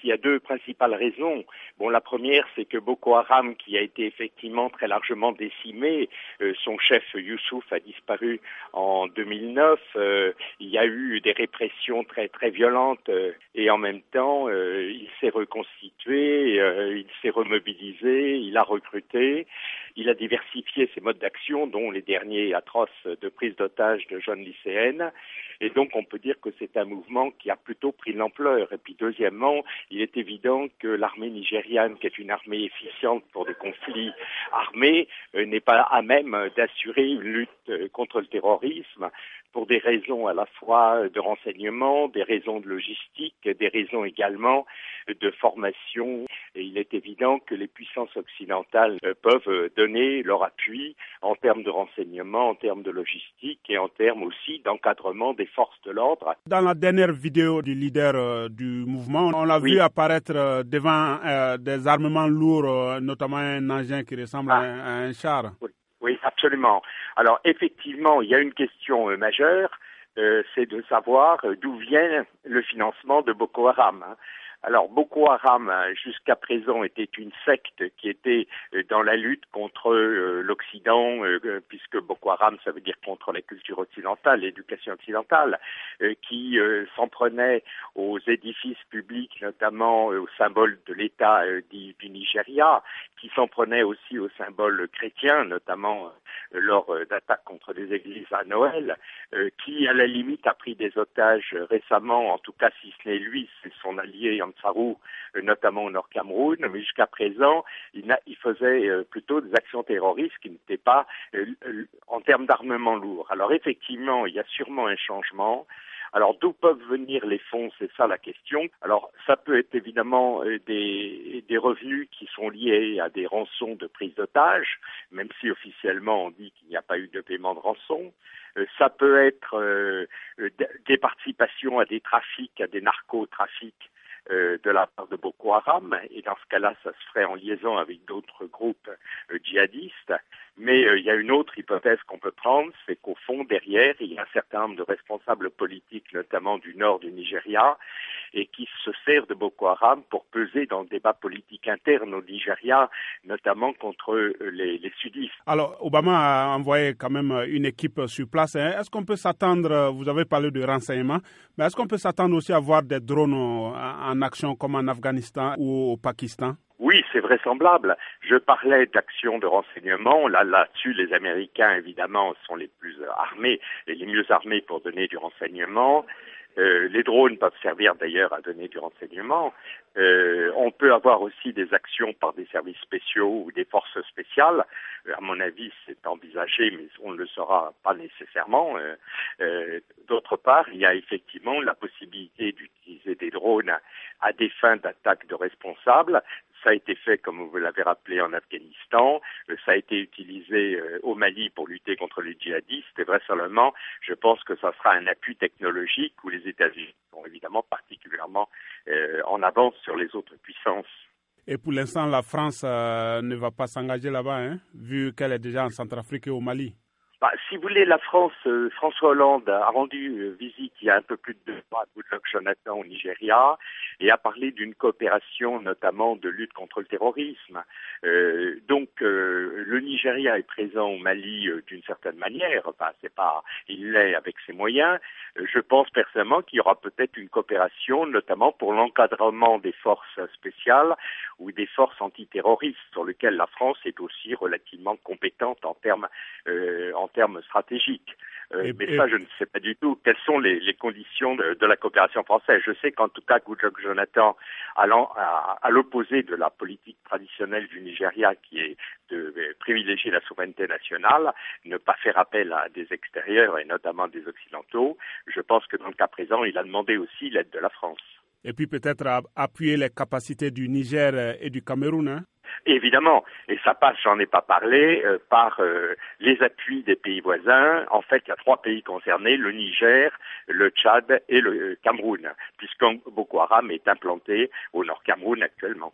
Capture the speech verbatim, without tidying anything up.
qu'il y a deux principales raisons. Bon, la première, c'est que Boko Haram, qui a été effectivement très largement décimé, euh, son chef Youssouf a disparu en deux mille neuf. Euh, il y a eu des répressions très très violentes euh, et en même temps, euh, il s'est reconstitué, euh, il s'est remobilisé, il a recruté, il a diversifié ses modes d'action, dont les derniers atroces de prise d'otages de jeunes lycéennes. Et donc, on peut dire que c'est un mouvement qui a plutôt pris de l'ampleur. Et puis, deuxièmement, il est évident que l'armée nigériane, qui est une armée efficiente pour des conflits armés, euh, n'est pas à même d'assurer une lutte euh, contre le terrorisme pour des raisons à la fois de renseignement, des raisons de logistique, des raisons également de formation. Et il est évident que les puissances occidentales euh, peuvent donner leur appui en termes de renseignement, en termes de logistique et en termes aussi d'encadrement des forces de l'ordre. Dans la dernière vidéo du leader euh, du mouvement, on l'a oui. vu apparaître euh, devant euh, des armements lourds, euh, notamment un engin qui ressemble ah. à, un, à un char. Oui. oui, absolument. Alors effectivement, il y a une question euh, majeure, euh, c'est de savoir euh, d'où vient le financement de Boko Haram. Hein. Alors Boko Haram, jusqu'à présent, était une secte qui était dans la lutte contre euh, l'Occident, euh, puisque Boko Haram, ça veut dire contre la culture occidentale, l'éducation occidentale, euh, qui euh, s'en prenait aux édifices publics, notamment euh, aux symboles de l'État euh, du, du Nigeria, qui s'en prenait aussi aux symboles chrétiens, notamment euh, lors euh, d'attaques contre des églises à Noël, euh, qui, à la limite, a pris des otages récemment, en tout cas si ce n'est lui, c'est son allié en Farou, notamment au Nord Cameroun, mais jusqu'à présent, il, a, il faisait euh, plutôt des actions terroristes qui n'étaient pas euh, en termes d'armement lourd. Alors effectivement, il y a sûrement un changement. Alors d'où peuvent venir les fonds, c'est ça la question. Alors ça peut être évidemment euh, des, des revenus qui sont liés à des rançons de prise d'otages, même si officiellement on dit qu'il n'y a pas eu de paiement de rançon. Euh, ça peut être euh, des participations à des trafics, à des narcotrafics, Euh, de la part de Boko Haram, et dans ce cas-là, ça se ferait en liaison avec d'autres groupes euh, djihadistes. Mais euh, il y a une autre hypothèse qu'on peut prendre, c'est qu'au fond, derrière, il y a un certain nombre de responsables politiques, notamment du nord du Nigeria, et qui se servent de Boko Haram pour peser dans le débat politique interne au Nigeria, notamment contre euh, les, les sudistes. Alors, Obama a envoyé quand même une équipe sur place. Hein. Est-ce qu'on peut s'attendre, vous avez parlé de renseignement, mais est-ce qu'on peut s'attendre aussi à voir des drones en en action comme en Afghanistan ou au Pakistan? Oui, c'est vraisemblable. Je parlais d'actions de renseignement. Là, là-dessus, les Américains, évidemment, sont les plus armés et les mieux armés pour donner du renseignement. Euh, les drones peuvent servir d'ailleurs à donner du renseignement. Euh, on peut avoir aussi des actions par des services spéciaux ou des forces spéciales. Euh, à mon avis, c'est envisagé, mais on ne le saura pas nécessairement. Euh, euh, d'autre part, il y a effectivement la possibilité d'utiliser des drones à des fins d'attaque de responsables. Ça a été fait, comme vous l'avez rappelé, en Afghanistan. Ça a été utilisé au Mali pour lutter contre les djihadistes. Et vraisemblablement, je pense que ça sera un appui technologique où les États-Unis sont évidemment particulièrement euh, en avance sur les autres puissances. Et pour l'instant, la France euh, ne va pas s'engager là-bas, hein, vu qu'elle est déjà en Centrafrique et au Mali. Bah, si vous voulez, la France, euh, François Hollande a rendu euh, visite il y a un peu plus de deux mois à Goodluck Jonathan au Nigeria et a parlé d'une coopération notamment de lutte contre le terrorisme. Euh, donc euh, le Nigeria est présent au Mali euh, d'une certaine manière, enfin c'est pas, il l'est avec ses moyens. Euh, je pense personnellement qu'il y aura peut-être une coopération, notamment pour l'encadrement des forces spéciales ou des forces antiterroristes, sur lesquelles la France est aussi relativement compétente en termes euh, en termes stratégiques. Euh, et, mais et... ça, je ne sais pas du tout quelles sont les, les conditions de, de la coopération française. Je sais qu'en tout cas, Goodluck Jonathan, allant à, à l'opposé de la politique traditionnelle du Nigeria, qui est de, de privilégier la souveraineté nationale, ne pas faire appel à des extérieurs et notamment des Occidentaux, je pense que dans le cas présent, il a demandé aussi l'aide de la France. Et puis peut-être appuyer les capacités du Niger et du Cameroun, hein? Évidemment, et ça passe, j'en ai pas parlé, euh, par euh, les appuis des pays voisins. En fait, il y a trois pays concernés, le Niger, le Tchad et le Cameroun, puisque Boko Haram est implanté au Nord Cameroun actuellement.